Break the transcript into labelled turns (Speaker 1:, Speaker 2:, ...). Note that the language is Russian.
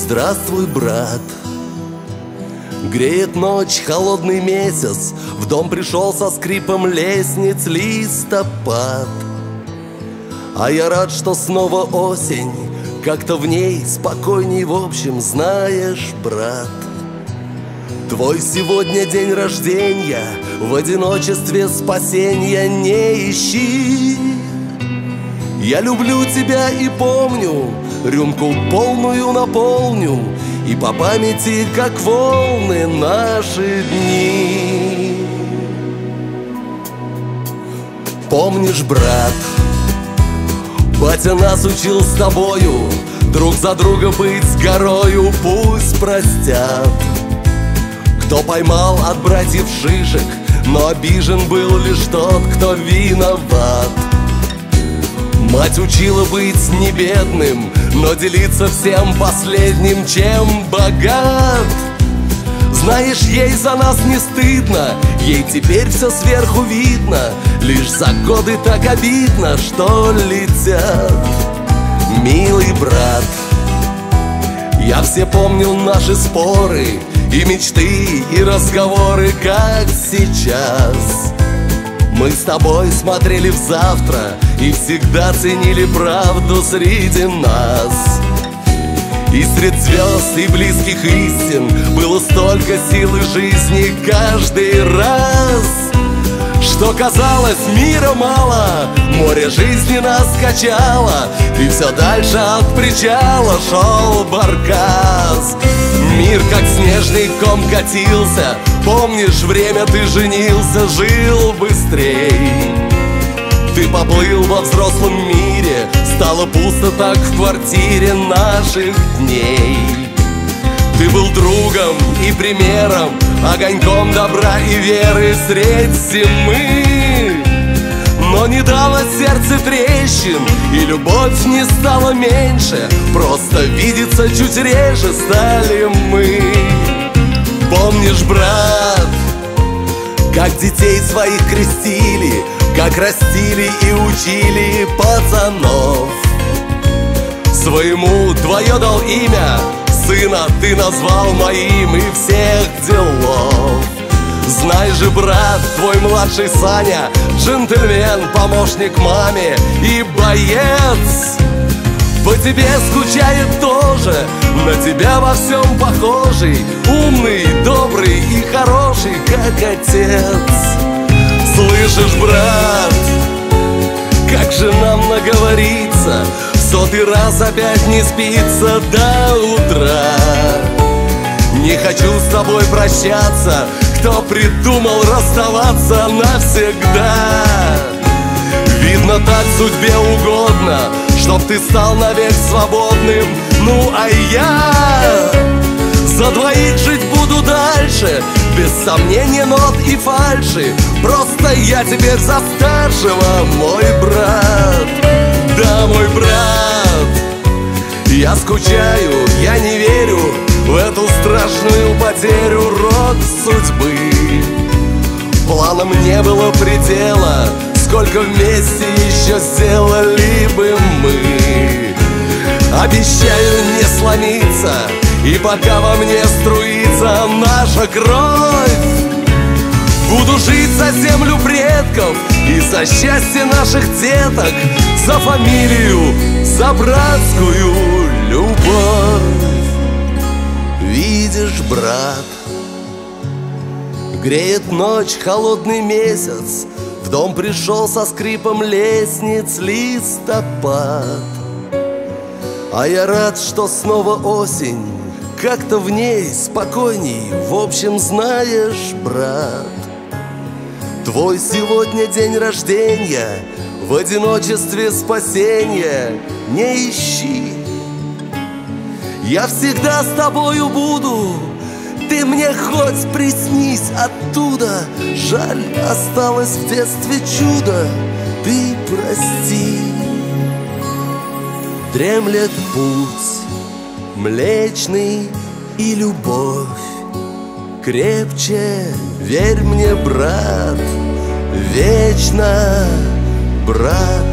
Speaker 1: Здравствуй, брат. Греет ночь, холодный месяц, в дом пришел со скрипом лестниц листопад. А я рад, что снова осень, как-то в ней спокойней, в общем, знаешь, брат. Твой сегодня день рождения, в одиночестве спасения не ищи. Я люблю тебя и помню, рюмку полную наполню, и по памяти, как волны, наши дни. Помнишь, брат, батя нас учил с тобою друг за друга быть с горою, пусть простят. Кто поймал от братьев шишек, но обижен был лишь тот, кто виноват. Мать учила быть не бедным, но делиться всем последним, чем богат. Знаешь, ей за нас не стыдно, ей теперь все сверху видно. Лишь за годы так обидно, что летят. Милый брат, я все помнил наши споры и мечты, и разговоры, как сейчас. Мы с тобой смотрели в завтра и всегда ценили правду среди нас. И среди звезд и близких истин было столько силы жизни каждый раз, что казалось, мира мало, море жизни нас качало, и все дальше от причала шел баркас. Мир как снежный ком катился, помнишь, время ты женился, жил быстрей. Ты поплыл во взрослом мире, стало пусто так в квартире наших дней. Ты был другом и примером, огоньком добра и веры средь зимы. Но не дало сердце трещин, и любовь не стала меньше, просто видеться чуть реже стали мы. Помнишь, брат, как детей своих крестили, как растили и учили пацанов. Своему твое дал имя, сына ты назвал моим, и всех делов. Знай же, брат, твой младший Саня джентльмен, помощник маме и боец. По тебе скучает тоже, на тебя во всем похожий, умный, добрый и хороший, как отец. Слышишь, брат, как же нам наговориться, в сотый раз опять не спится до утра. Не хочу с тобой прощаться, кто придумал расставаться навсегда. Видно, так судьбе угодно, чтоб ты стал навек свободным. Ну а я за двоих жить буду дальше, без сомнения, нот и фальши. Просто я теперь за старшего, мой брат. Да, мой брат, я скучаю, я не верю в эту страшную потерю, рок судьбы. Планам не было предела, сколько вместе еще сделали бы мы. Обещаю не сломиться, и пока во мне струится наша кровь, буду жить за землю предков и за счастье наших деток, за фамилию, за братскую любовь. Видишь, брат, греет ночь, холодный месяц, в дом пришел со скрипом лестниц листопад. А я рад, что снова осень, как-то в ней спокойней, в общем, знаешь, брат. Твой сегодня день рождения, в одиночестве спасения не ищи. Я всегда с тобою буду, ты мне хоть приснись оттуда. Жаль, осталось в детстве чудо, ты прости. Дремлет путь млечный и любовь крепче, верь мне, брат, вечно, брат.